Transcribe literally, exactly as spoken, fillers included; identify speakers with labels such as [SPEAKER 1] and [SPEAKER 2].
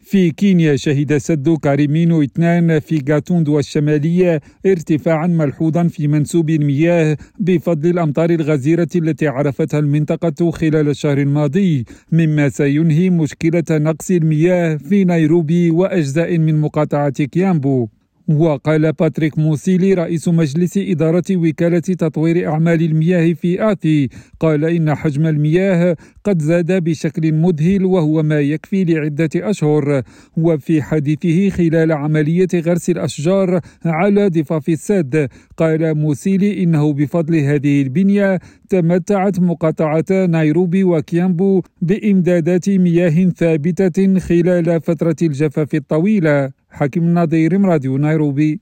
[SPEAKER 1] في كينيا شهد سد كاريمينو اثنان في غاتوندو الشمالية ارتفاعا ملحوظا في منسوب المياه بفضل الأمطار الغزيرة التي عرفتها المنطقة خلال الشهر الماضي، مما سينهي مشكلة نقص المياه في نيروبي وأجزاء من مقاطعة كيامبو. وقال باتريك موسيلي رئيس مجلس إدارة وكالة تطوير أعمال المياه في آتي، قال إن حجم المياه قد زاد بشكل مذهل وهو ما يكفي لعدة أشهر. وفي حديثه خلال عملية غرس الأشجار على ضفاف السد، قال موسيلي إنه بفضل هذه البنية تمتعت مقاطعتا نيروبي وكيامبو بإمدادات مياه ثابتة خلال فترة الجفاف الطويلة. حكيم النظير، راديو نيروبي.